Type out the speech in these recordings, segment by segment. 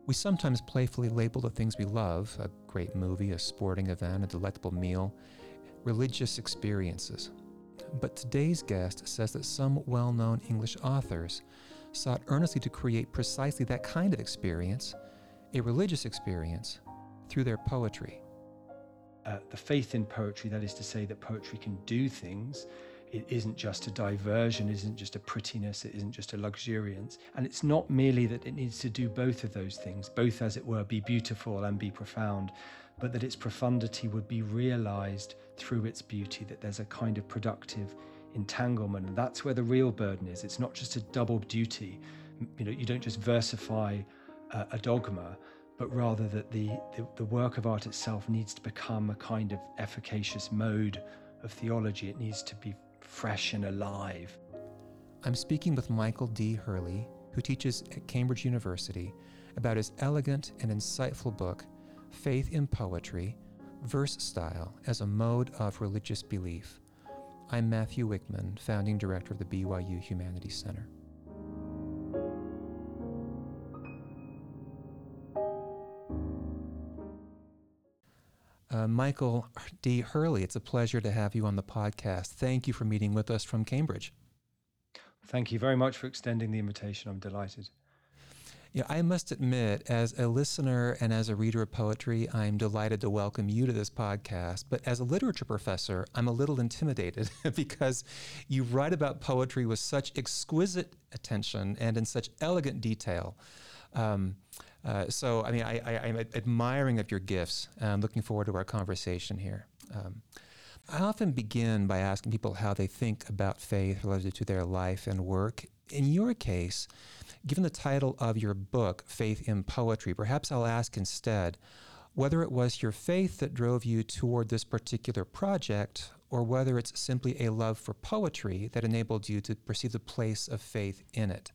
We sometimes playfully label the things we love, a great movie, a sporting event, a delectable meal, religious experiences. But today's guest says that some well-known English authors sought earnestly to create precisely that kind of experience, a religious experience, through their poetry. The faith in poetry, that is to say that poetry can do things. It isn't just a diversion, it isn't just a prettiness, it isn't just a luxuriance. And it's not merely that it needs to do both of those things, both, as it were, be beautiful and be profound, but that its profundity would be realized through its beauty, that there's a kind of productive entanglement. And that's where the real burden is. It's not just a double duty. You don't just versify a dogma, but rather that the work of art itself needs to become a kind of efficacious mode of theology. It needs to be fresh and alive. I'm speaking with Michael D. Hurley, who teaches at Cambridge University, about his elegant and insightful book, Faith in Poetry, Verse Style as a Mode of Religious Belief. I'm Matthew Wickman, founding director of the BYU Humanities Center. Michael D. Hurley, it's a pleasure to have you on the podcast. Thank you for meeting with us from Cambridge. Thank you very much for extending the invitation. I'm delighted. Yeah, I must admit, as a listener and as a reader of poetry, I'm delighted to welcome you to this podcast. But as a literature professor, I'm a little intimidated because you write about poetry with such exquisite attention and in such elegant detail. I'm admiring of your gifts. I'm looking forward to our conversation here. I often begin by asking people how they think about faith related to their life and work. In your case, given the title of your book, Faith in Poetry, perhaps I'll ask instead whether it was your faith that drove you toward this particular project, or whether it's simply a love for poetry that enabled you to perceive the place of faith in it.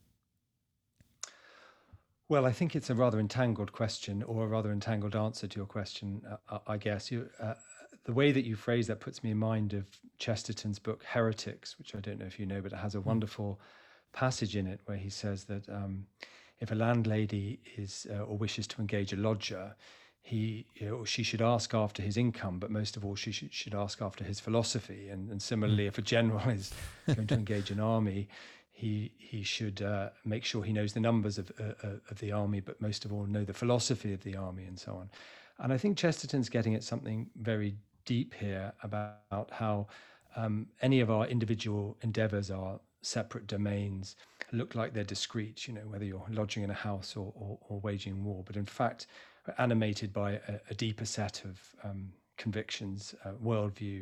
Well, I think it's a rather entangled question, or a rather entangled answer to your question, I guess. The way that you phrase that puts me in mind of Chesterton's book, Heretics, which I don't know if you know, but it has a wonderful passage in it where he says that if a landlady is or wishes to engage a lodger, she should ask after his income, but most of all, she should ask after his philosophy. And similarly, if a general is going to engage an army, he should make sure he knows the numbers of the army, but most of all know the philosophy of the army, and so on. And I think Chesterton's getting at something very deep here about how any of our individual endeavors are separate domains, look like they're discrete, whether you're lodging in a house or waging war, but in fact we're animated by a deeper set of convictions, worldview,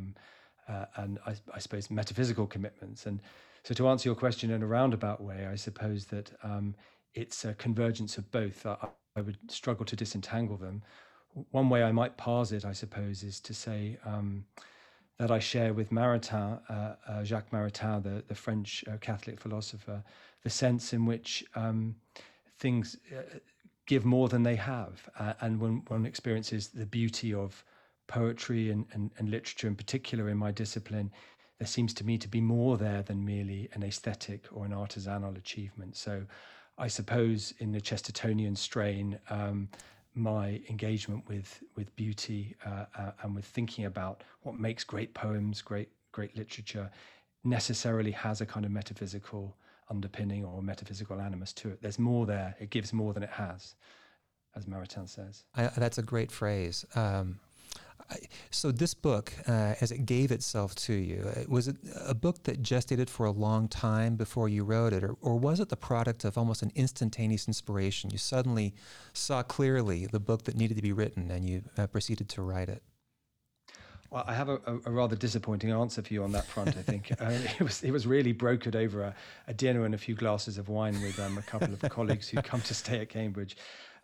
and I suppose metaphysical commitments. And so to answer your question in a roundabout way, I suppose that it's a convergence of both. I would struggle to disentangle them. One way I might parse it, I suppose, is to say that I share with Maritain, Jacques Maritain, the French Catholic philosopher, the sense in which things give more than they have. And when one experiences the beauty of poetry and literature in particular in my discipline, there seems to me to be more there than merely an aesthetic or an artisanal achievement. So I suppose in the Chestertonian strain, my engagement with beauty and with thinking about what makes great poems, great literature, necessarily has a kind of metaphysical underpinning or metaphysical animus to it. There's more there. It gives more than it has, as Maritain says. That's a great phrase. So this book, as it gave itself to you, was it a book that gestated for a long time before you wrote it, or was it the product of almost an instantaneous inspiration? You suddenly saw clearly the book that needed to be written and you proceeded to write it? Well, I have a rather disappointing answer for you on that front, I think. It was really brokered over a dinner and a few glasses of wine with a couple of colleagues who'd come to stay at Cambridge.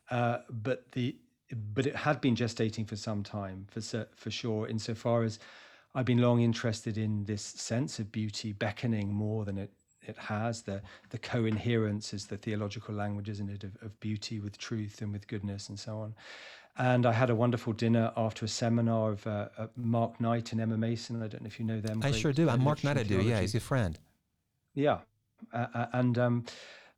But it had been gestating for some time, for sure, insofar as I've been long interested in this sense of beauty beckoning more than it has, the co-inherence, is the theological language, isn't it, of beauty with truth and with goodness and so on. And I had a wonderful dinner after a seminar of Mark Knight and Emma Mason. I don't know if you know them. I sure do. Mark Knight, I do. Yeah, he's a friend. Yeah.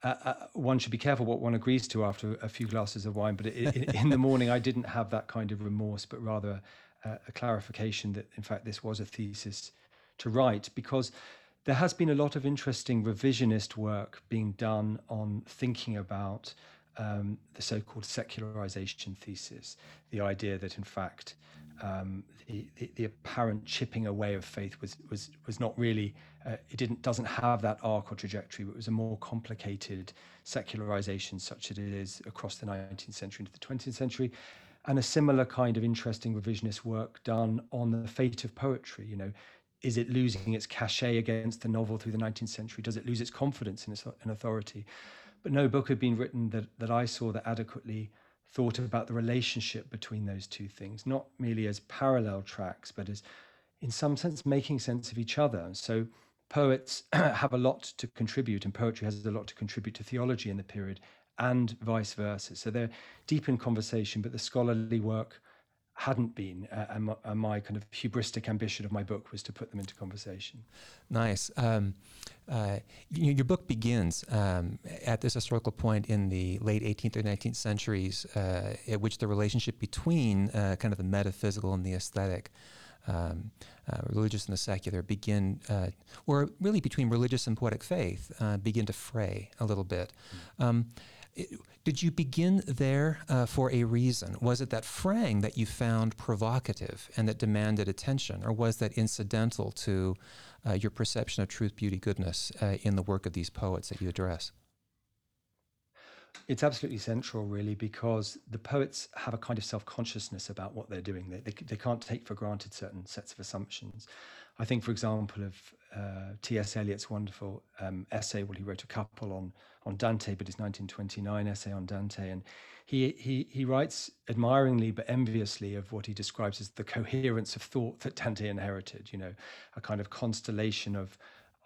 one should be careful what one agrees to after a few glasses of wine. But in the morning, I didn't have that kind of remorse, but rather a clarification that, in fact, this was a thesis to write, because there has been a lot of interesting revisionist work being done on thinking about the so-called secularization thesis, the idea that, in fact, the apparent chipping away of faith was not really, doesn't have that arc or trajectory, but it was a more complicated secularization such that it is across the 19th century into the 20th century. And a similar kind of interesting revisionist work done on the fate of poetry. Is it losing its cachet against the novel through the 19th century? Does it lose its confidence in authority? But no book had been written that I saw that adequately thought about the relationship between those two things, not merely as parallel tracks, but as, in some sense, making sense of each other. So poets have a lot to contribute, and poetry has a lot to contribute to theology in the period, and vice versa. So they're deep in conversation, but the scholarly work hadn't been, and my kind of hubristic ambition of my book was to put them into conversation. Nice. Your book begins at this historical point in the late 18th or 19th centuries, at which the relationship between kind of the metaphysical and the aesthetic, religious and the secular, begin, or really between religious and poetic faith, begin to fray a little bit. Did you begin there for a reason? Was it that fraying that you found provocative and that demanded attention, or was that incidental to your perception of truth, beauty, goodness in the work of these poets that you address? It's absolutely central, really, because the poets have a kind of self-consciousness about what they're doing. They can't take for granted certain sets of assumptions. I think, for example, of T.S. Eliot's wonderful essay. Well, he wrote a couple on Dante, but his 1929 essay on Dante, and he writes admiringly but enviously of what he describes as the coherence of thought that Dante inherited. A kind of constellation of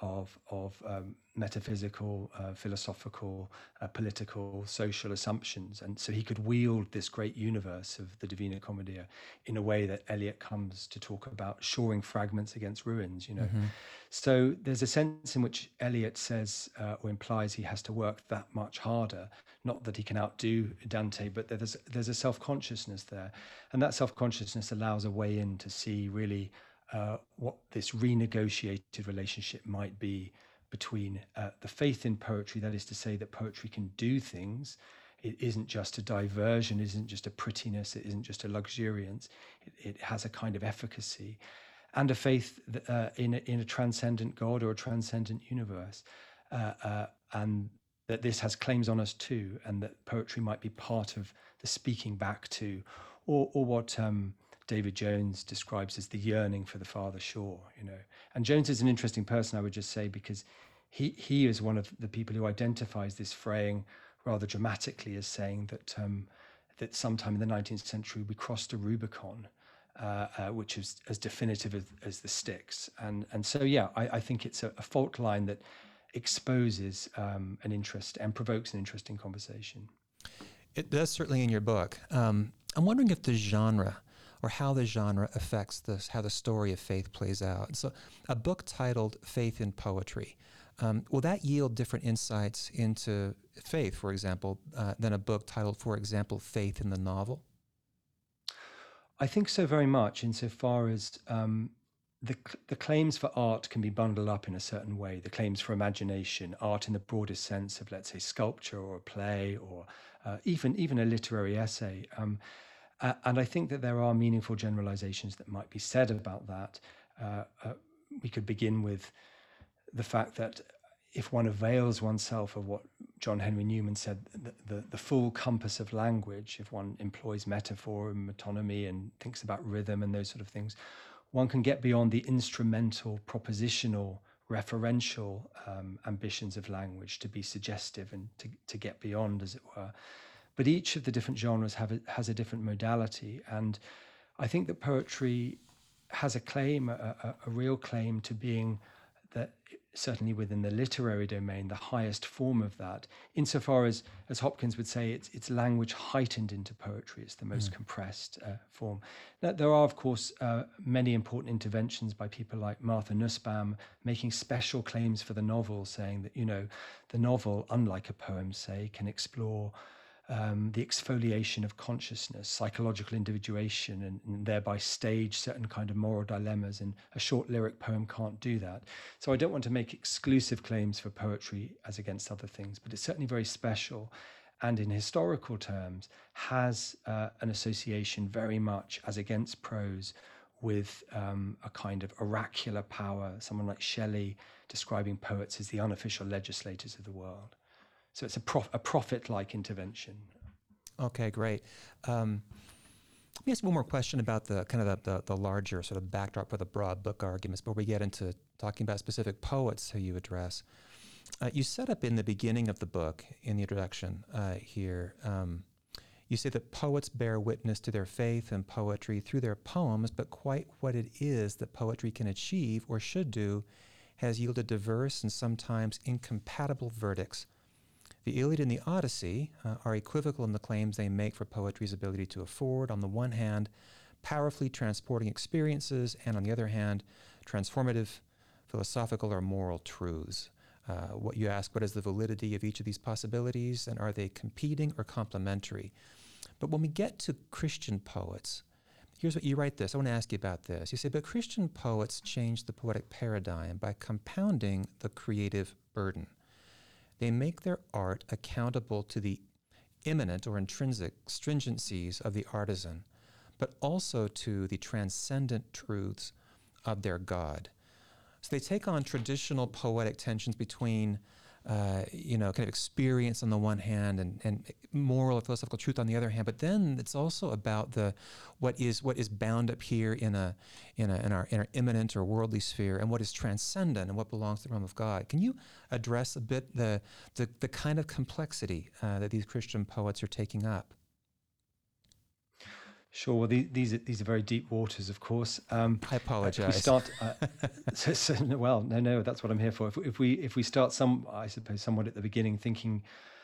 metaphysical, philosophical, political, social assumptions. And so he could wield this great universe of the Divina Commedia in a way that Eliot comes to talk about shoring fragments against ruins, Mm-hmm. So there's a sense in which Eliot says or implies he has to work that much harder. Not that he can outdo Dante, but there's a self-consciousness there. And that self-consciousness allows a way in to see really what this renegotiated relationship might be between the faith in poetry, that is to say that poetry can do things. It isn't just a diversion, it isn't just a prettiness, it isn't just a luxuriance. It has a kind of efficacy, and a faith in a transcendent God or a transcendent universe, and that this has claims on us too, and that poetry might be part of the speaking back to, or what David Jones describes as the yearning for the farther shore, And Jones is an interesting person, I would just say, because he is one of the people who identifies this fraying rather dramatically as saying that sometime in the 19th century we crossed a Rubicon, which is as definitive as the Styx. And so, yeah, I think it's a fault line that exposes an interest and provokes an interesting conversation. It does, certainly in your book. I'm wondering if the genre, or how the genre affects this, how the story of faith plays out. So a book titled Faith in Poetry, will that yield different insights into faith, for example, than a book titled, for example, Faith in the Novel? I think so, very much, insofar as the claims for art can be bundled up in a certain way. The claims for imagination, art in the broadest sense of, let's say, sculpture or a play or even a literary essay. And I think that there are meaningful generalizations that might be said about that. We could begin with the fact that if one avails oneself of what John Henry Newman said, the full compass of language, if one employs metaphor and metonymy and thinks about rhythm and those sort of things, one can get beyond the instrumental, propositional, referential ambitions of language to be suggestive and to get beyond, as it were. But each of the different genres has a different modality. And I think that poetry has a claim, a real claim to being that certainly within the literary domain, the highest form of that, insofar as Hopkins would say, it's language heightened into poetry. It's the most compressed form. Now, there are, of course, many important interventions by people like Martha Nussbaum, making special claims for the novel, saying that, the novel, unlike a poem, say, can explore the exfoliation of consciousness, psychological individuation, and thereby stage certain kind of moral dilemmas. And a short lyric poem can't do that. So I don't want to make exclusive claims for poetry as against other things, but it's certainly very special. And in historical terms, has an association very much as against prose with a kind of oracular power, someone like Shelley describing poets as the unofficial legislators of the world. So it's a prophet-like intervention. Okay, great. Let me ask one more question about the kind of the larger sort of backdrop for the broad book arguments before we get into talking about specific poets who you address. You set up in the beginning of the book, in the introduction here, you say that poets bear witness to their faith and poetry through their poems, but quite what it is that poetry can achieve or should do has yielded diverse and sometimes incompatible verdicts. The Iliad and the Odyssey are equivocal in the claims they make for poetry's ability to afford, on the one hand, powerfully transporting experiences, and on the other hand, transformative, philosophical, or moral truths. What you ask, what is the validity of each of these possibilities, and are they competing or complementary? But when we get to Christian poets, here's what you write this. I want to ask you about this. You say, but Christian poets change the poetic paradigm by compounding the creative burden. They make their art accountable to the immanent or intrinsic stringencies of the artisan, but also to the transcendent truths of their God. So they take on traditional poetic tensions between, kind of experience on the one hand and moral or philosophical truth on the other hand. But then it's also about what is bound up here in our immanent or worldly sphere, and what is transcendent and what belongs to the realm of God. Can you address a bit the kind of complexity that these Christian poets are taking up? Sure. Well, these are very deep waters, of course. I apologize. If we start, no, that's what I'm here for. If we start somewhat at the beginning, thinking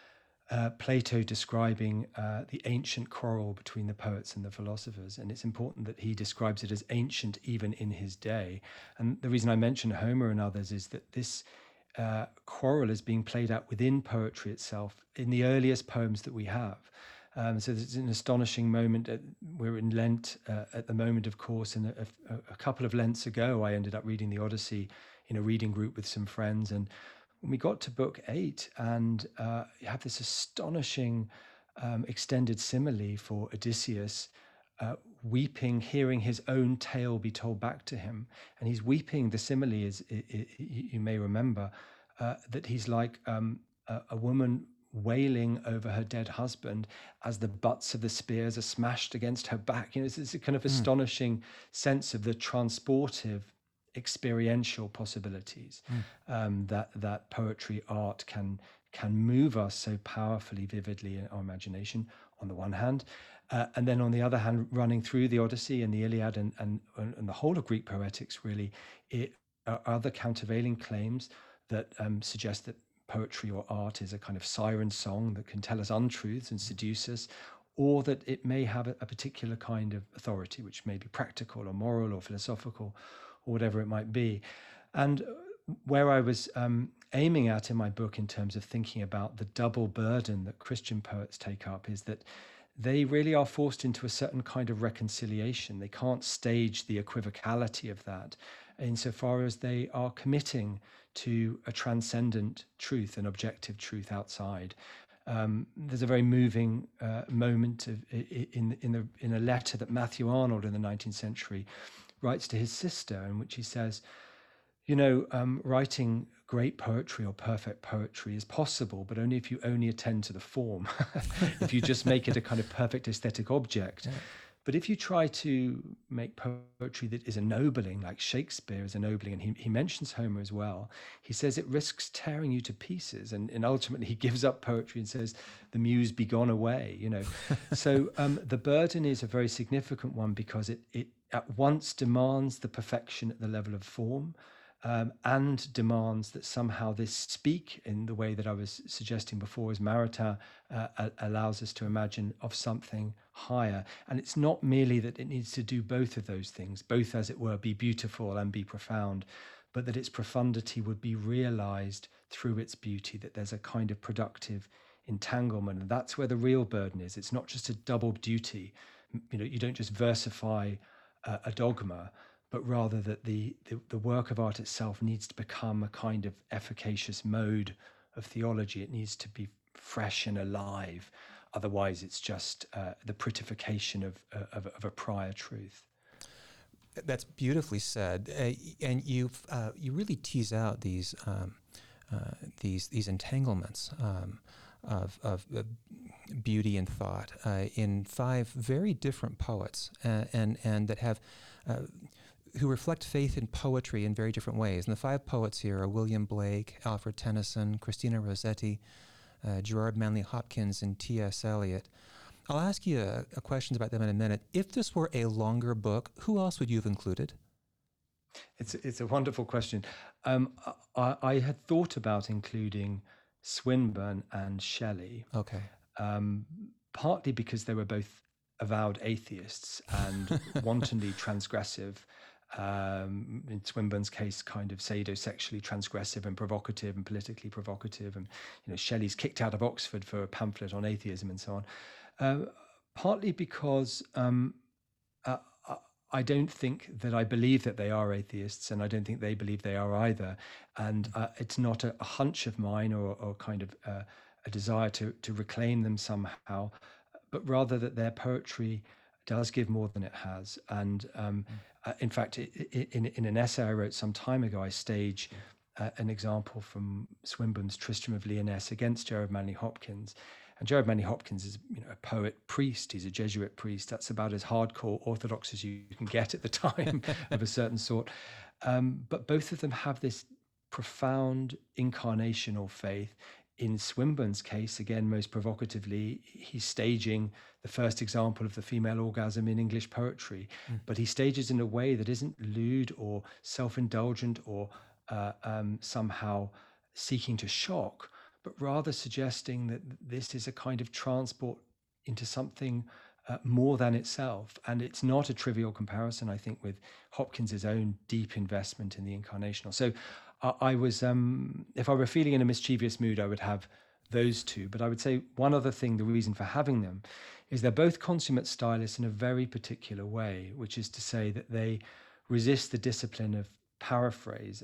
Plato describing the ancient quarrel between the poets and the philosophers, and it's important that he describes it as ancient even in his day. And the reason I mention Homer and others is that this quarrel is being played out within poetry itself in the earliest poems that we have. So it's an astonishing moment. We're in Lent at the moment, of course, and a couple of Lents ago, I ended up reading the Odyssey in a reading group with some friends. And when we got to book 8, and you have this astonishing extended simile for Odysseus weeping, hearing his own tale be told back to him. And he's weeping. The simile is, you may remember, that he's like a woman wailing over her dead husband as the butts of the spears are smashed against her back. It's a kind of astonishing sense of the transportive experiential possibilities that poetry, art can move us so powerfully, vividly in our imagination on the one hand, and then on the other hand, running through the Odyssey and the Iliad and the whole of Greek poetics, really, it are other countervailing claims that suggest that poetry or art is a kind of siren song that can tell us untruths and seduce us, or that it may have a particular kind of authority, which may be practical or moral or philosophical or whatever it might be. And where I was aiming at in my book in terms of thinking about the double burden that Christian poets take up is that they really are forced into a certain kind of reconciliation. They can't stage the equivocality of that insofar as they are committing to a transcendent truth, an objective truth outside. There's a very moving moment in a letter that Matthew Arnold in the 19th century writes to his sister, in which he says, writing great poetry or perfect poetry is possible, but only if you only attend to the form, if you just make it a kind of perfect aesthetic object. Yeah. But if you try to make poetry that is ennobling, like Shakespeare is ennobling, and he mentions Homer as well, he says it risks tearing you to pieces. And ultimately he gives up poetry and says, the muse be gone away, So the burden is a very significant one because it at once demands the perfection at the level of form, and demands that somehow this speak in the way that I was suggesting before, as Maritain allows us to imagine, of something higher. And it's not merely that it needs to do both of those things, both, as it were, be beautiful and be profound, but that its profundity would be realized through its beauty, that there's a kind of productive entanglement. And that's where the real burden is. It's not just a double duty. You don't just versify a dogma, but rather that the work of art itself needs to become a kind of efficacious mode of theology. It needs to be fresh and alive. Otherwise, it's just the prettification of a prior truth. That's beautifully said, and you really tease out these entanglements of beauty and thought in 5 very different poets, and that have who reflect faith in poetry in very different ways. And the 5 poets here are William Blake, Alfred Tennyson, Christina Rossetti, Gerard Manley Hopkins, and T.S. Eliot. I'll ask you questions about them in a minute. If this were a longer book, who else would you have included? It's a wonderful question. I had thought about including Swinburne and Shelley. Okay. Partly because they were both avowed atheists and wantonly transgressive. In Swinburne's case, kind of sadomsexually transgressive and provocative and politically provocative. And Shelley's kicked out of Oxford for a pamphlet on atheism and so on. Partly because I don't think that I believe that they are atheists, and I don't think they believe they are either. And it's not a hunch of mine or kind of a desire to reclaim them somehow, but rather that their poetry does give more than it has. And in fact, in an essay I wrote some time ago, I stage an example from Swinburne's Tristram of Lyonesse against Gerard Manley Hopkins. And Gerard Manley Hopkins is a poet priest. He's a Jesuit priest. That's about as hardcore orthodox as you can get at the time of a certain sort. But both of them have this profound incarnational faith. In Swinburne's case, again, most provocatively, he's staging the first example of the female orgasm in English poetry. But he stages in a way that isn't lewd or self-indulgent or somehow seeking to shock, but rather suggesting that this is a kind of transport into something more than itself. And it's not a trivial comparison, I think, with Hopkins's own deep investment in the incarnational. So I was, if I were feeling in a mischievous mood, I would have those two. But I would say one other thing, the reason for having them, is they're both consummate stylists in a very particular way, which is to say that they resist the discipline of paraphrase,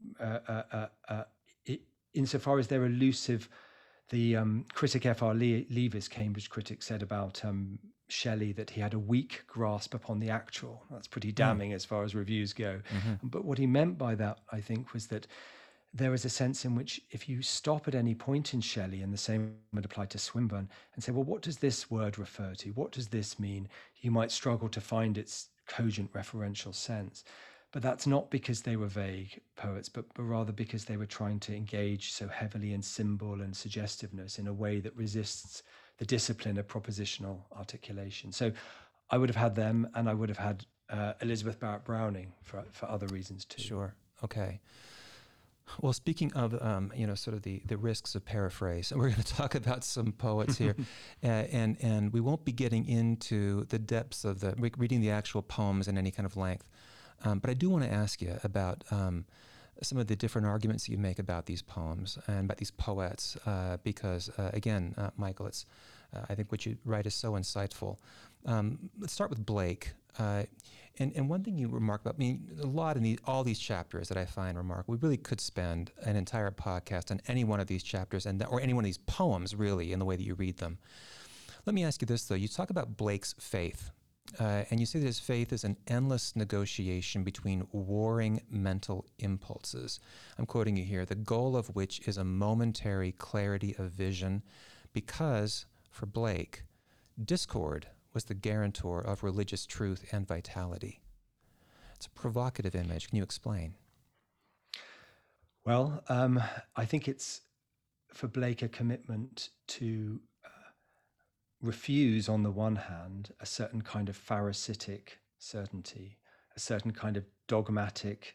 insofar as they're elusive. The critic F.R. Leavis, Cambridge critic, said about Shelley that he had a weak grasp upon the actual. That's pretty damning as far as reviews go. But what he meant by that, I think, was that there is a sense in which if you stop at any point in Shelley, and the same would apply to Swinburne, and say, well, what does this word refer to? What does this mean? You might struggle to find its cogent referential sense. But that's not because they were vague poets, but rather because they were trying to engage so heavily in symbol and suggestiveness in a way that resists the discipline of propositional articulation. So I would have had them, and I would have had Elizabeth Barrett Browning for other reasons too. Sure. Okay. Well, speaking of, sort of the risks of paraphrase, we're going to talk about some poets here, and we won't be getting into the depths of reading the actual poems in any kind of length. But I do want to ask you about some of the different arguments that you make about these poems and about these poets, because, again, Michael, it's I think what you write is so insightful. Let's start with Blake. And one thing you remark about, a lot in all these chapters that I find remarkable. We really could spend an entire podcast on any one of these chapters or any one of these poems, really, in the way that you read them. Let me ask you this, though. You talk about Blake's faith. And you say that his faith is an endless negotiation between warring mental impulses. I'm quoting you here, the goal of which is a momentary clarity of vision, because, for Blake, discord was the guarantor of religious truth and vitality. It's a provocative image. Can you explain? Well, I think it's, for Blake, a commitment to refuse, on the one hand, a certain kind of Pharisaic certainty, a certain kind of dogmatic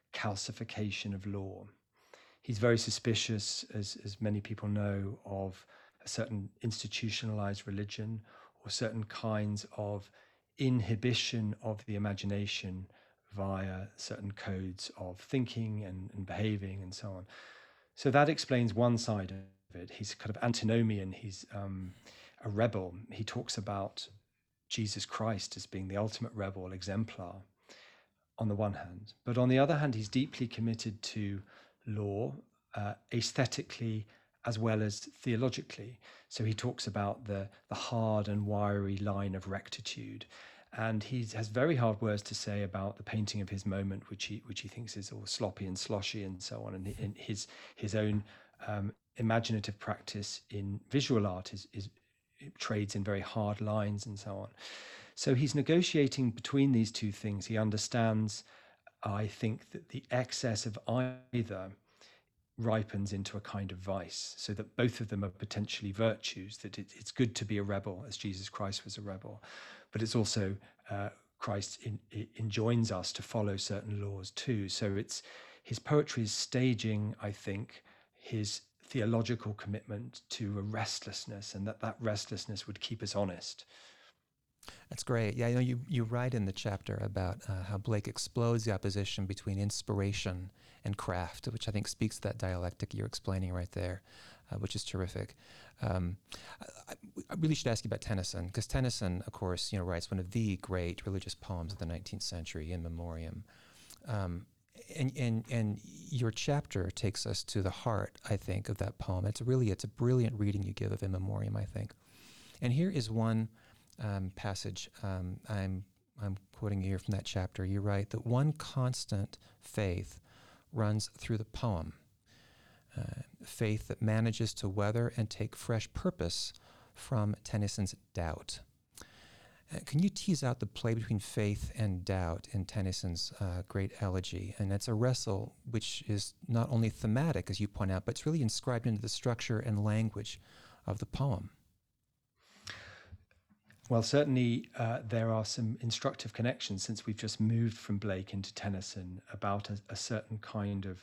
calcification of law. He's very suspicious, as many people know, of a certain institutionalized religion or certain kinds of inhibition of the imagination via certain codes of thinking and behaving and so on. So that explains one side of it. He's kind of antinomian. He's a rebel. He talks about Jesus Christ as being the ultimate rebel exemplar on the one hand. But on the other hand, he's deeply committed to law, aesthetically as well as theologically. So he talks about the hard and wiry line of rectitude. And he has very hard words to say about the painting of his moment, which he thinks is all sloppy and sloshy and so on. And his own imaginative practice in visual art is it trades in very hard lines and so on. So he's negotiating between these two things. He understands, I think, that the excess of either ripens into a kind of vice, so that both of them are potentially virtues, that it's good to be a rebel, as Jesus Christ was a rebel, but it's also Christ enjoins us to follow certain laws too. So it's his poetry is staging, I think, his theological commitment to a restlessness, and that restlessness would keep us honest. That's great. Yeah, you write in the chapter about how Blake explodes the opposition between inspiration and craft, which I think speaks to that dialectic you're explaining right there, which is terrific. I really should ask you about Tennyson, because Tennyson, of course, writes one of the great religious poems of the 19th century, In Memoriam. And your chapter takes us to the heart, I think, of that poem. It's a brilliant reading you give of In Memoriam, I think. And here is one passage. I'm quoting here from that chapter. You write that one constant faith runs through the poem, faith that manages to weather and take fresh purpose from Tennyson's doubt. Can you tease out the play between faith and doubt in Tennyson's great elegy? And it's a wrestle which is not only thematic, as you point out, but it's really inscribed into the structure and language of the poem. Well, certainly there are some instructive connections, since we've just moved from Blake into Tennyson, about a certain kind of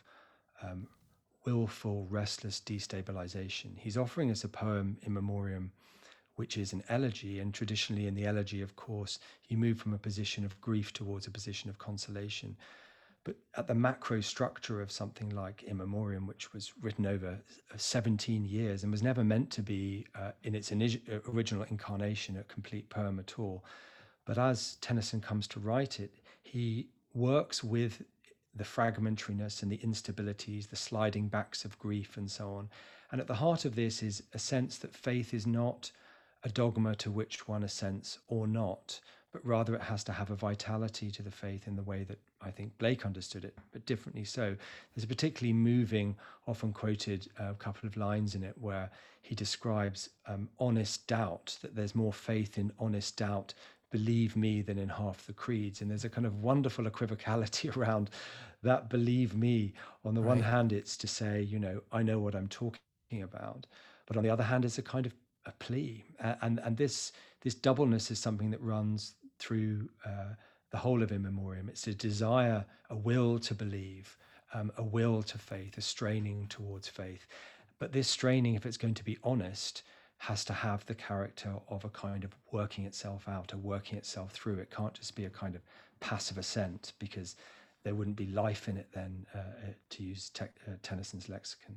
willful, restless destabilization. He's offering us a poem, In Memoriam, which is an elegy. And traditionally in the elegy, of course, you move from a position of grief towards a position of consolation. But at the macro structure of something like In Memoriam, which was written over 17 years and was never meant to be in its original incarnation a complete poem at all. But as Tennyson comes to write it, he works with the fragmentariness and the instabilities, the sliding backs of grief and so on. And at the heart of this is a sense that faith is not a dogma to which one assents or not, but rather it has to have a vitality to the faith in the way that I think Blake understood it, but differently so. There's a particularly moving, often quoted couple of lines in it where he describes honest doubt, that there's more faith in honest doubt, believe me, than in half the creeds. And there's a kind of wonderful equivocality around that believe me. On the one hand, it's to say, I know what I'm talking about. But on the other hand, it's a kind of a plea. And this doubleness is something that runs through the whole of In Memoriam. It's a desire, a will to believe, a will to faith, a straining towards faith. But this straining, if it's going to be honest, has to have the character of a kind of working itself out, a working itself through. It can't just be a kind of passive assent, because there wouldn't be life in it then, to use Tennyson's lexicon.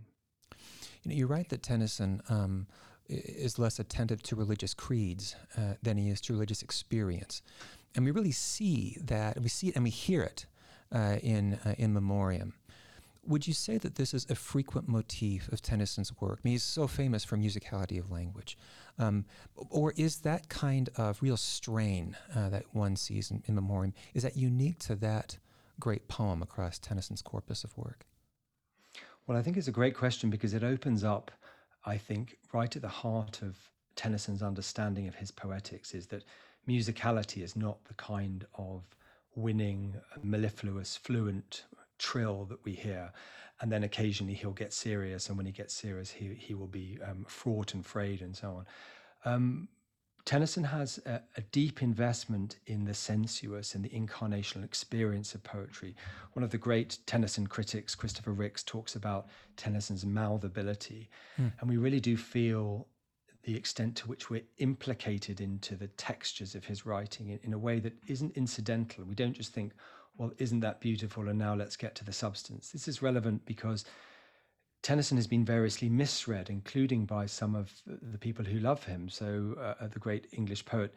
You write that Tennyson is less attentive to religious creeds than he is to religious experience. And we really see that, and we see it and we hear it in Memoriam. Would you say that this is a frequent motif of Tennyson's work? I mean, he's so famous for musicality of language. Or is that kind of real strain that one sees in Memoriam, is that unique to that great poem across Tennyson's corpus of work? Well, I think it's a great question, because it opens up, I think, right at the heart of Tennyson's understanding of his poetics, is that musicality is not the kind of winning, mellifluous, fluent trill that we hear. And then occasionally he'll get serious, and when he gets serious, he will be fraught and frayed and so on. Tennyson has a deep investment in the sensuous and the incarnational experience of poetry. One of the great Tennyson critics, Christopher Ricks, talks about Tennyson's mouthability. And we really do feel the extent to which we're implicated into the textures of his writing in a way that isn't incidental. We don't just think, well, isn't that beautiful? And now let's get to the substance. This is relevant because Tennyson has been variously misread, including by some of the people who love him. So the great English poet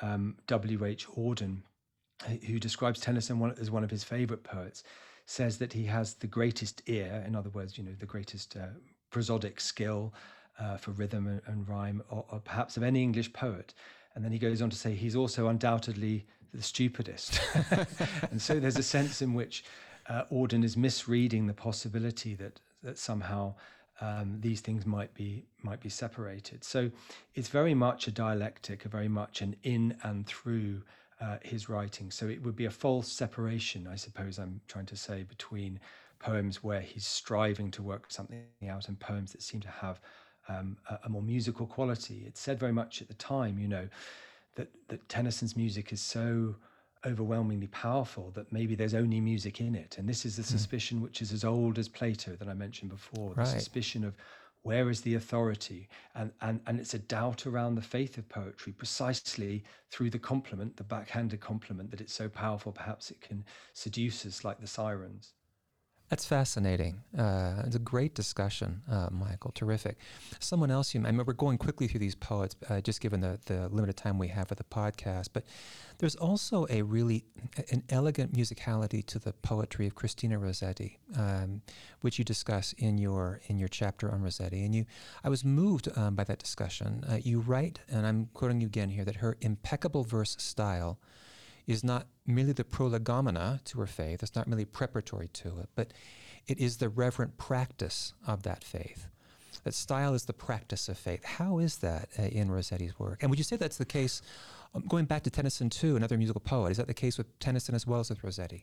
W.H. Auden, who describes Tennyson as one of his favorite poets, says that he has the greatest ear, in other words, the greatest prosodic skill for rhythm and rhyme, or perhaps of any English poet. And then he goes on to say he's also undoubtedly the stupidest. And so there's a sense in which Auden is misreading the possibility that somehow these things might be separated. So it's very much a dialectic, very much an in and through his writing. So it would be a false separation, I suppose I'm trying to say, between poems where he's striving to work something out and poems that seem to have a more musical quality. It's said very much at the time, that Tennyson's music is so overwhelmingly powerful that maybe there's only music in it. And this is the suspicion which is as old as Plato that I mentioned before, the suspicion of where is the authority, and it's a doubt around the faith of poetry precisely through the compliment, the backhanded compliment, that it's so powerful perhaps it can seduce us like the sirens. That's fascinating. It's a great discussion, Michael. Terrific. Someone else, I remember going quickly through these poets, just given the limited time we have for the podcast, but there's also an elegant musicality to the poetry of Christina Rossetti, which you discuss in your chapter on Rossetti. And I was moved by that discussion. You write, and I'm quoting you again here, that her impeccable verse style is not merely the prolegomena to her faith, it's not merely preparatory to it, but it is the reverent practice of that faith. That style is the practice of faith. How is that in Rossetti's work? And would you say that's the case, going back to Tennyson too, another musical poet, is that the case with Tennyson as well as with Rossetti?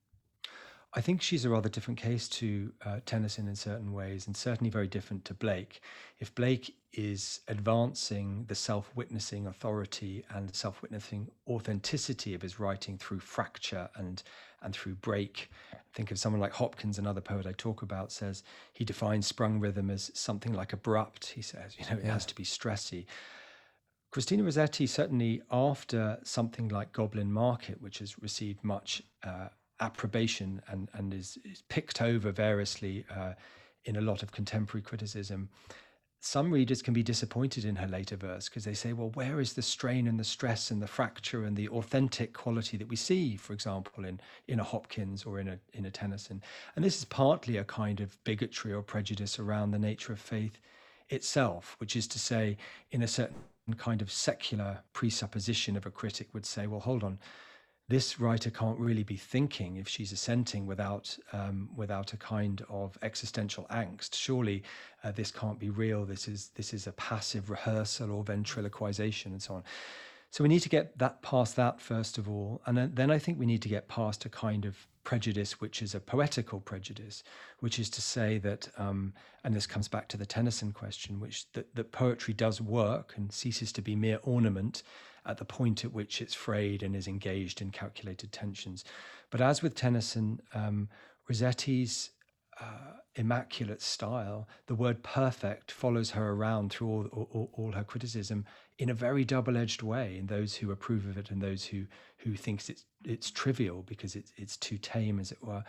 I think she's a rather different case to Tennyson in certain ways, and certainly very different to Blake. If Blake is advancing the self-witnessing authority and self-witnessing authenticity of his writing through fracture and through break, think of someone like Hopkins, another poet I talk about, says he defines sprung rhythm as something like abrupt. He says, it has to be stressy. Christina Rossetti, certainly after something like Goblin Market, which has received much approbation and is picked over variously in a lot of contemporary criticism, some readers can be disappointed in her later verse because they say, well, where is the strain and the stress and the fracture and the authentic quality that we see, for example, in a Hopkins or in a Tennyson? And this is partly a kind of bigotry or prejudice around the nature of faith itself, which is to say, in a certain kind of secular presupposition of a critic would say, well, hold on, this writer can't really be thinking if she's assenting without a kind of existential angst. Surely this can't be real. This is a passive rehearsal or ventriloquization and so on. So we need to get past that first of all, and then I think we need to get past a kind of prejudice which is a poetical prejudice, which is to say that, and this comes back to the Tennyson question, which that poetry does work and ceases to be mere ornament at the point at which it's frayed and is engaged in calculated tensions. But as with Tennyson, Rossetti's immaculate style, the word perfect follows her around through all her criticism in a very double-edged way, in those who approve of it and those who thinks it's trivial because it's too tame, as it were.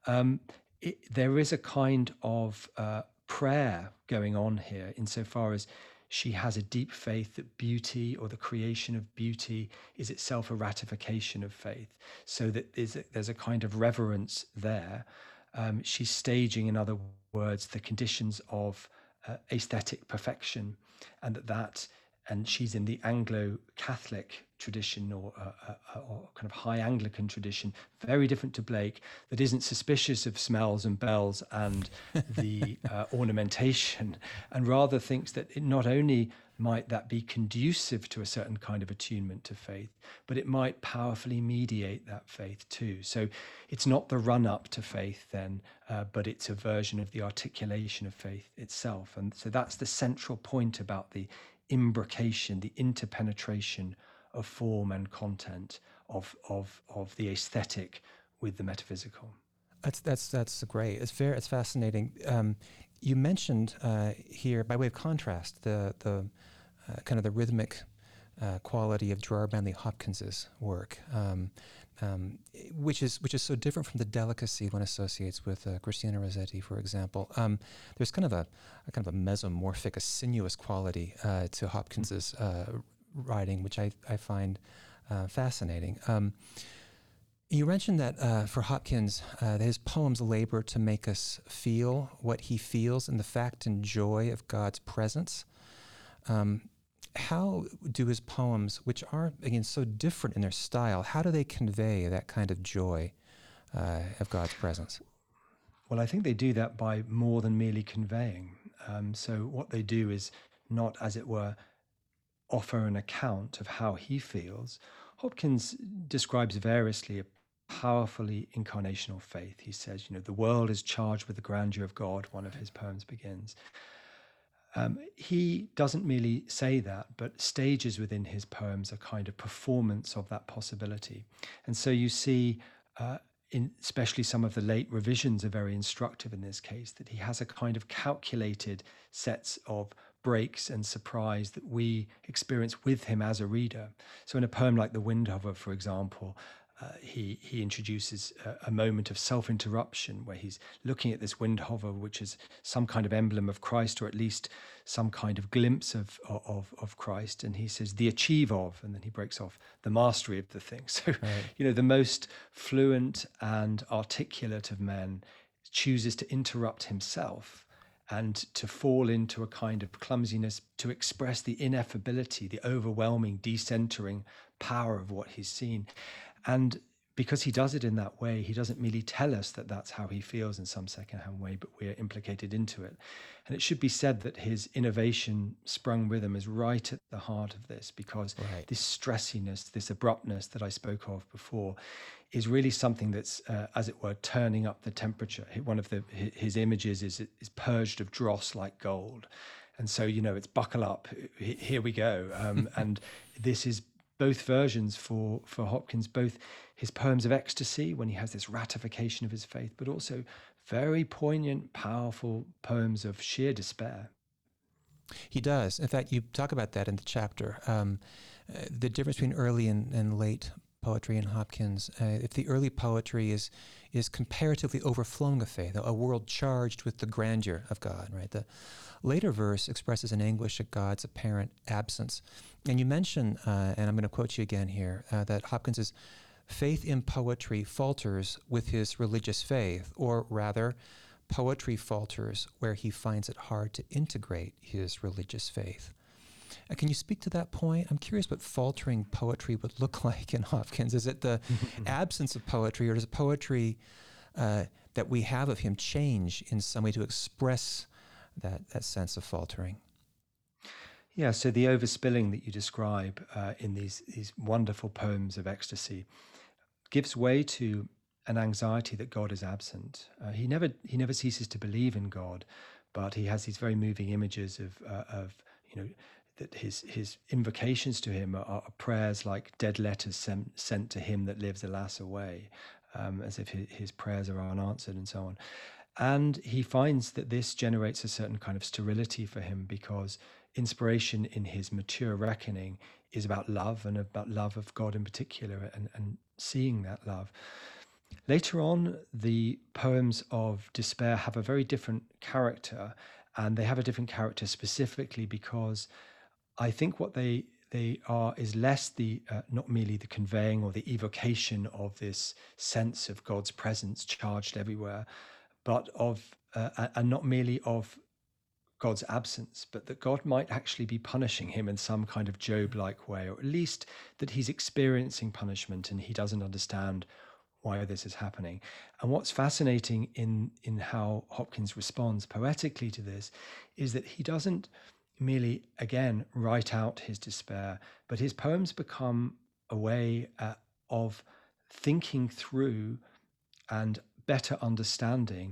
There is a kind of prayer going on here insofar as she has a deep faith that beauty or the creation of beauty is itself a ratification of faith, so that there's a kind of reverence there. She's staging, in other words, the conditions of aesthetic perfection, and she's in the Anglo-Catholic tradition or kind of high Anglican tradition, very different to Blake, that isn't suspicious of smells and bells and the ornamentation, and rather thinks that it not only might that be conducive to a certain kind of attunement to faith, but it might powerfully mediate that faith too. So it's not the run-up to faith then, but it's a version of the articulation of faith itself. And so that's the central point about the imbrication, the interpenetration of form and content, of the aesthetic with the metaphysical. That's great. It's fascinating. You mentioned here, by way of contrast, the kind of the rhythmic quality of Gerard Manley Hopkins's work, which is so different from the delicacy one associates with Christina Rossetti, for example. There's kind of a mesomorphic, a sinuous quality to Hopkins's writing, which I find fascinating. You mentioned that for Hopkins, that his poems labor to make us feel what he feels in the fact and joy of God's presence. How do his poems, which are, again, so different in their style, how do they convey that kind of joy of God's presence? Well, I think they do that by more than merely conveying. So what they do is not, as it were, offer an account of how he feels. Hopkins describes variously a powerfully incarnational faith. He says, the world is charged with the grandeur of God, one of his poems begins. He doesn't merely say that, but stages within his poems a kind of performance of that possibility. And so you see, especially some of the late revisions are very instructive in this case, that he has a kind of calculated sets of breaks and surprise that we experience with him as a reader. So in a poem like The Windhover, for example, he introduces a moment of self-interruption where he's looking at this windhover, which is some kind of emblem of Christ, or at least some kind of glimpse of Christ. And he says, the achieve of, and then he breaks off the mastery of the thing. So, right. The most fluent and articulate of men chooses to interrupt himself and to fall into a kind of clumsiness to express the ineffability, the overwhelming, decentering power of what he's seen. And because he does it in that way, he doesn't merely tell us that that's how he feels in some secondhand way, but we're implicated into it. And it should be said that his innovation sprung rhythm is right at the heart of this, because this stressiness, this abruptness that I spoke of before, is really something that's, as it were, turning up the temperature. One of his images is purged of dross like gold. And so, it's buckle up, here we go. And this is both versions for Hopkins, both his poems of ecstasy, when he has this ratification of his faith, but also very poignant, powerful poems of sheer despair. He does. In fact, you talk about that in the chapter. The difference between early and late poetry in Hopkins. If the early poetry is comparatively overflowing of faith, a world charged with the grandeur of God, right? The later verse expresses an anguish at God's apparent absence. And you mention, and I'm going to quote you again here, that Hopkins's faith in poetry falters with his religious faith, or rather, poetry falters where he finds it hard to integrate his religious faith. Can you speak to that point? I'm curious what faltering poetry would look like in Hopkins. Is it the absence of poetry, or does poetry that we have of him change in some way to express that sense of faltering? Yeah, so the overspilling that you describe in these wonderful poems of ecstasy gives way to an anxiety that God is absent. He never ceases to believe in God, but he has these very moving images of that his invocations to him are prayers like dead letters sent to him that lives, alas, away, as if his prayers are unanswered and so on. And he finds that this generates a certain kind of sterility for him, because inspiration in his mature reckoning is about love, and about love of God in particular, and seeing that love. Later on, the poems of despair have a very different character, and they have a different character specifically because I think what they are is less not merely the conveying or the evocation of this sense of God's presence charged everywhere, but and not merely of God's absence, but that God might actually be punishing him in some kind of Job-like way, or at least that he's experiencing punishment and he doesn't understand why this is happening. And what's fascinating in how Hopkins responds poetically to this is that he doesn't merely, again, write out his despair, but his poems become a way of thinking through and better understanding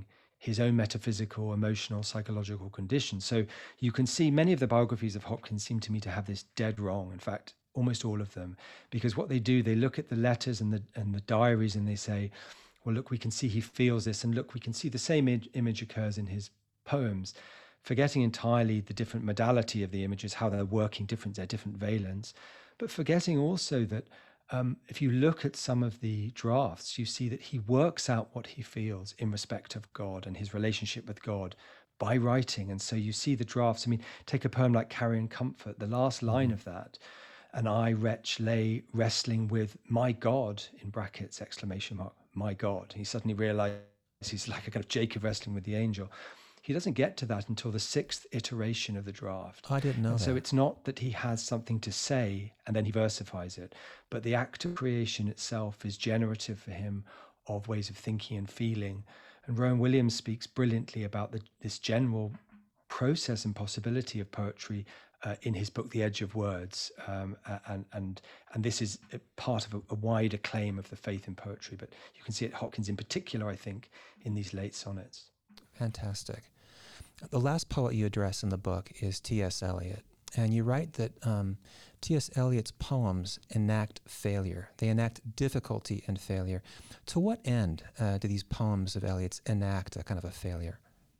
his own metaphysical, emotional, psychological condition. So you can see many of the biographies of Hopkins seem to me to have this dead wrong. In fact, almost all of them, because what they do, they look at the letters and the diaries and they say, well, look, we can see he feels this, and look, we can see the same image occurs in his poems, forgetting entirely the different modality of the images, how they're working different, they're different valence, but forgetting also that if you look at some of the drafts, you see that he works out what he feels in respect of God and his relationship with God by writing. And so you see the drafts. I mean, take a poem like Carrion Comfort, the last line of that, and I, wretch, lay wrestling with my God, in brackets, exclamation mark, my God. He suddenly realized he's like a kind of Jacob wrestling with the angel. He doesn't get to that until the sixth iteration of the draft. I didn't know and that. So it's not that he has something to say and then he versifies it, but the act of creation itself is generative for him of ways of thinking and feeling. And Rowan Williams speaks brilliantly about this general process and possibility of poetry in his book, The Edge of Words. And this is part of a wider claim of the faith in poetry. But you can see it, Hopkins in particular, I think, in these late sonnets. Fantastic. The last poet you address in the book is T.S. Eliot, and you write that T.S. Eliot's poems enact failure. They enact difficulty and failure. To what end do these poems of Eliot's enact a kind of a failure?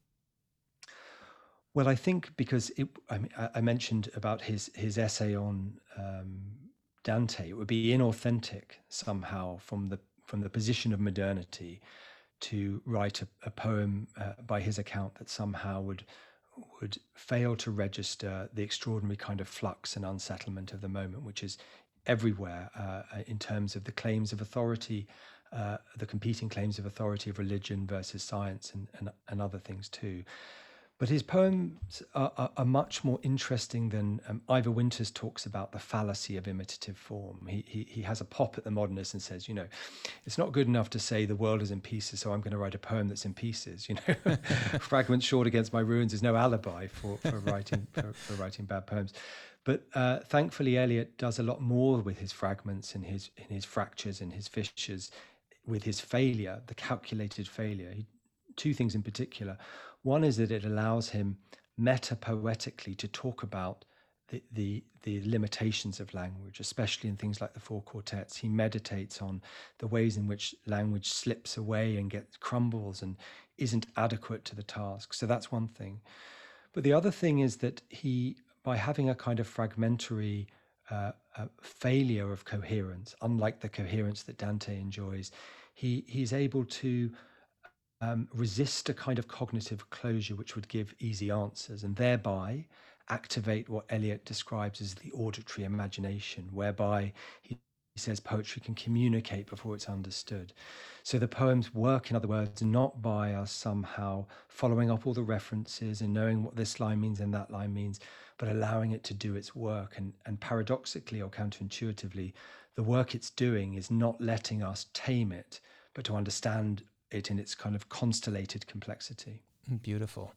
Well, I think because I mentioned about his essay on Dante. It would be inauthentic somehow from the position of modernity to write a poem by his account that somehow would fail to register the extraordinary kind of flux and unsettlement of the moment, which is everywhere in terms of the claims of authority, the competing claims of authority of religion versus science and other things too. But his poems are much more interesting than Ivor Winters talks about the fallacy of imitative form. He has a pop at the modernists and says, it's not good enough to say the world is in pieces, so I'm going to write a poem that's in pieces. Fragments short against my ruins is no alibi for writing for writing bad poems. But thankfully, Eliot does a lot more with his fragments and his fractures and his fissures, with his failure, the calculated failure. Two things in particular. One is that it allows him meta-poetically to talk about the limitations of language, especially in things like the four quartets. He meditates on the ways in which language slips away and crumbles and isn't adequate to the task. So that's one thing. But the other thing is that he, by having a kind of fragmentary failure of coherence, unlike the coherence that Dante enjoys, he's able to resist a kind of cognitive closure which would give easy answers, and thereby activate what Eliot describes as the auditory imagination, whereby he says poetry can communicate before it's understood. So the poems work, in other words, not by us somehow following up all the references and knowing what this line means and that line means, but allowing it to do its work. And paradoxically or counterintuitively, the work it's doing is not letting us tame it, but to understand it in its kind of constellated complexity. Beautiful.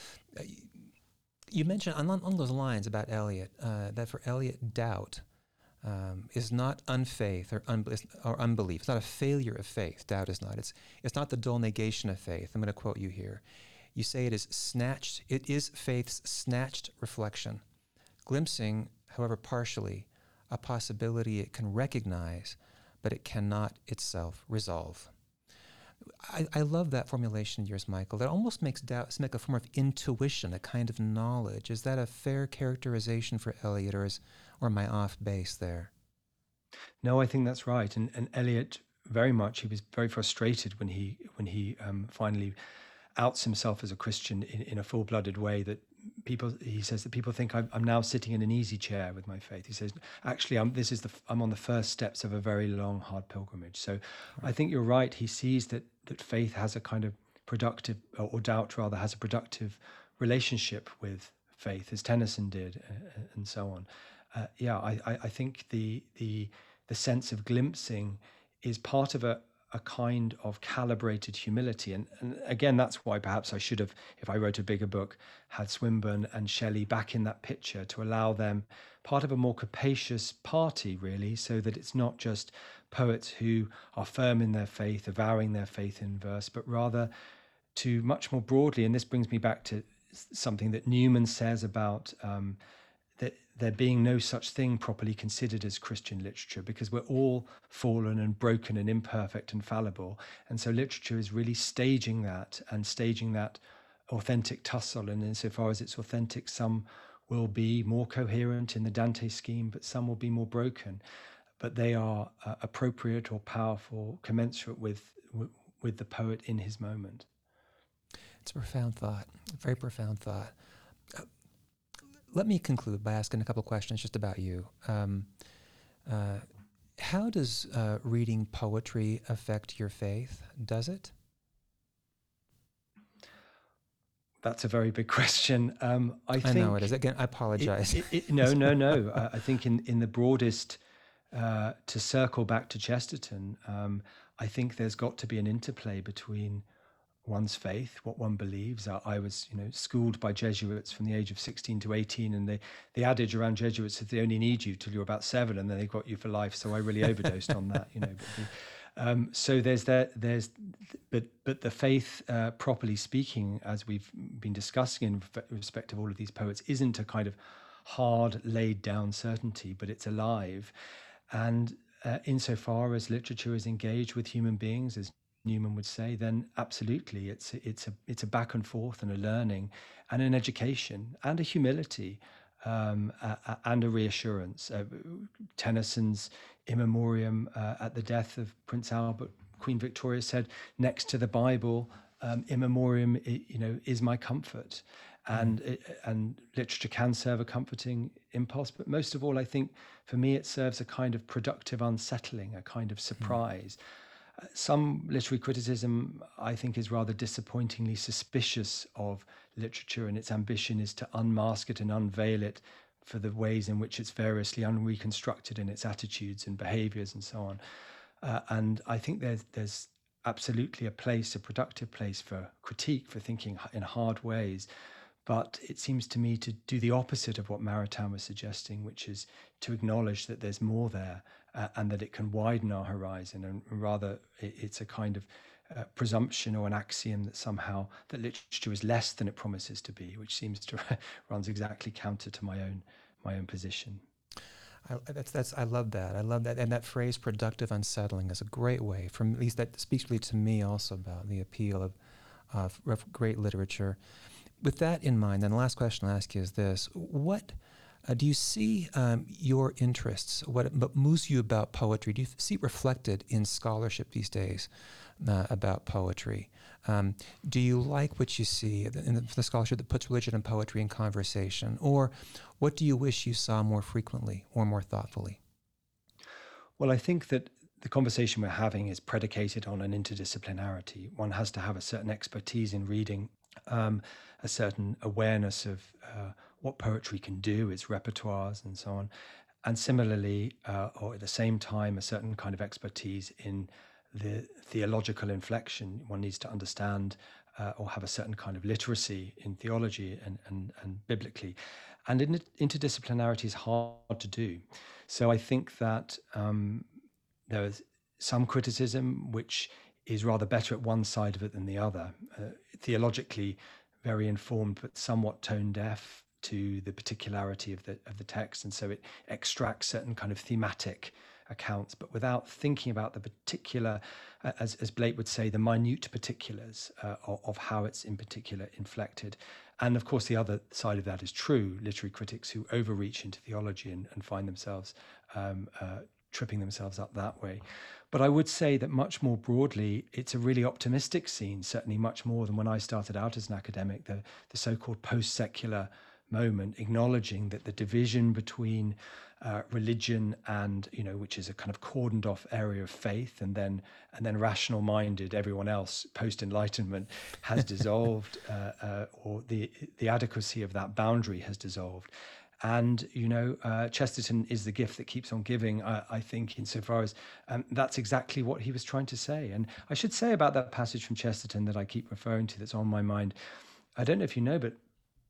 You mentioned on those lines about Eliot that for Eliot, doubt is not unfaith or unbelief. It's not a failure of faith. Doubt is not. It's not the dull negation of faith. I'm going to quote you here. You say it is snatched. It is faith's snatched reflection, glimpsing, however partially, a possibility it can recognize, but it cannot itself resolve. I love that formulation of yours, Michael. That almost makes doubt like a form of intuition, a kind of knowledge. Is that a fair characterization for Eliot, or am I off base there? No, I think that's right. And Eliot, he was very frustrated when he finally outs himself as a Christian in a full-blooded way, that he says that people think I'm now sitting in an easy chair with my faith. He says, actually, I'm on the first steps of a very long, hard pilgrimage. So I think you're right. He sees that faith has a kind of productive, or doubt rather, has a productive relationship with faith, as Tennyson did, and so on. I think the sense of glimpsing is part of a kind of calibrated humility. And again, that's why perhaps I should have, if I wrote a bigger book, had Swinburne and Shelley back in that picture to allow them part of a more capacious party, really, so that it's not just poets who are firm in their faith, avowing their faith in verse, but rather to much more broadly, and this brings me back to something that Newman says about that there being no such thing properly considered as Christian literature, because we're all fallen and broken and imperfect and fallible. And so literature is really staging that authentic tussle. And insofar as it's authentic, some will be more coherent in the Dante scheme, but some will be more broken. But they are appropriate or powerful, commensurate with the poet in his moment. It's a profound thought, a very profound thought. Let me conclude by asking a couple of questions just about you. How does reading poetry affect your faith? Does it? That's a very big question. I know it is. Again, I apologize. No. I think in the broadest, to circle back to Chesterton, I think there's got to be an interplay between one's faith, what one believes. I was, schooled by Jesuits from the age of 16 to 18, and the adage around Jesuits is they only need you till you're about 7, and then they've got you for life. So I really overdosed on that, so there's that. But the faith, properly speaking, as we've been discussing in respect of all of these poets, isn't a kind of hard laid down certainty, but it's alive, and insofar as literature is engaged with human beings, as Newman would say, then absolutely it's a back and forth and a learning and an education and a humility and a reassurance. Tennyson's In Memoriam at the death of Prince Albert, Queen Victoria said, next to the Bible, In Memoriam, is my comfort. And literature can serve a comforting impulse, but most of all, I think for me it serves a kind of productive unsettling, a kind of surprise. Some literary criticism, I think, is rather disappointingly suspicious of literature, and its ambition is to unmask it and unveil it for the ways in which it's variously unreconstructed in its attitudes and behaviors and so on. And I think there's absolutely a productive place for critique, for thinking in hard ways. But it seems to me to do the opposite of what Maritain was suggesting, which is to acknowledge that there's more there and that it can widen our horizon. And rather, it's a kind of presumption or an axiom that somehow that literature is less than it promises to be, which seems to runs exactly counter to my own position. I love that. I love that. And that phrase, productive unsettling, is a great way, at least that speaks really to me also about the appeal of great literature. With that in mind, then the last question I'll ask you is this. What do you see your interests, what moves you about poetry? Do you see it reflected in scholarship these days about poetry? Do you like what you see in the scholarship that puts religion and poetry in conversation? Or what do you wish you saw more frequently or more thoughtfully? Well, I think that the conversation we're having is predicated on an interdisciplinarity. One has to have a certain expertise in reading, a certain awareness of what poetry can do, its repertoires and so on. And similarly, or at the same time, a certain kind of expertise in the theological inflection. One needs to understand or have a certain kind of literacy in theology and biblically. And interdisciplinarity is hard to do. So I think that there is some criticism which is rather better at one side of it than the other. Theologically very informed, but somewhat tone deaf to the particularity of the text, and so it extracts certain kind of thematic accounts, but without thinking about the particular, as Blake would say, the minute particulars of how it's in particular inflected. And of course, the other side of that is true literary critics who overreach into theology and find themselves tripping themselves up that way. But I would say that much more broadly, it's a really optimistic scene, certainly much more than when I started out as an academic, the so-called post-secular moment, acknowledging that the division between religion and, which is a kind of cordoned off area of faith, and then rational-minded everyone else post-Enlightenment has dissolved, or the adequacy of that boundary has dissolved. And, Chesterton is the gift that keeps on giving, I think, insofar as that's exactly what he was trying to say. And I should say about that passage from Chesterton that I keep referring to that's on my mind, I don't know if you know, but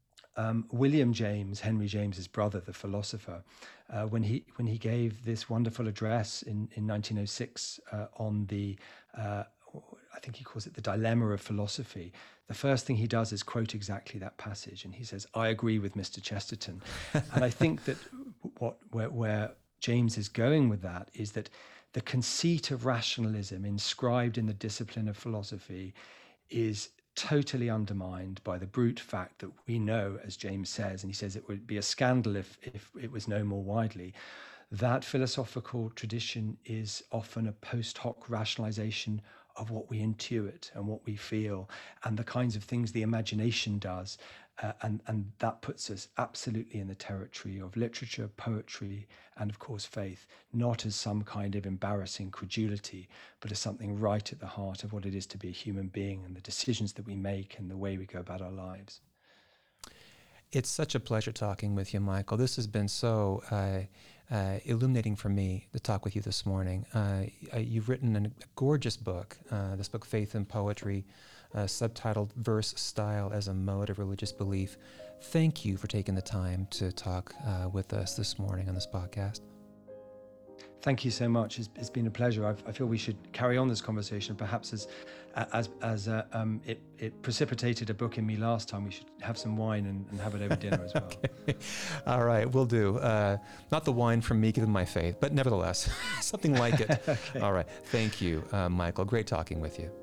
William James, Henry James's brother, the philosopher, when he gave this wonderful address in 1906 on the I think he calls it the dilemma of philosophy. The first thing he does is quote exactly that passage. And he says, I agree with Mr. Chesterton. And I think that where James is going with that is that the conceit of rationalism inscribed in the discipline of philosophy is totally undermined by the brute fact that we know, as James says, and he says it would be a scandal if it was known more widely, that philosophical tradition is often a post hoc rationalization of what we intuit and what we feel and the kinds of things the imagination does. And that puts us absolutely in the territory of literature, poetry, and of course faith, not as some kind of embarrassing credulity, but as something right at the heart of what it is to be a human being and the decisions that we make and the way we go about our lives. It's such a pleasure talking with you, Michael. This has been so illuminating for me to talk with you this morning. You've written a gorgeous book, this book, Faith and Poetry, subtitled Verse Style as a Mode of Religious Belief. Thank you for taking the time to talk with us this morning on this podcast. Thank you so much. It's been a pleasure. I feel we should carry on this conversation. Perhaps as it precipitated a book in me last time, we should have some wine and have it over dinner as well. Okay. All right, we'll do. Not the wine from me, given my faith, but nevertheless, something like it. Okay. All right. Thank you, Michael. Great talking with you.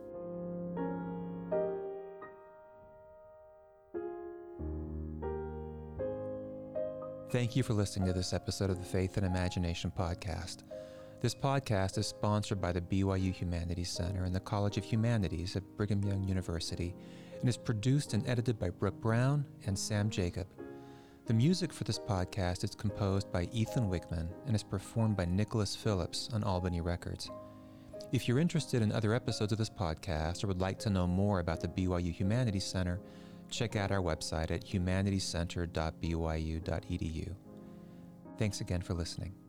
Thank you for listening to this episode of the Faith and Imagination podcast. This podcast is sponsored by the BYU Humanities Center and the College of Humanities at Brigham Young University and is produced and edited by Brooke Brown and Sam Jacob. The music for this podcast is composed by Ethan Wickman and is performed by Nicholas Phillips on Albany Records. If you're interested in other episodes of this podcast or would like to know more about the BYU Humanities Center, check out our website at humanitiescenter.byu.edu. Thanks again for listening.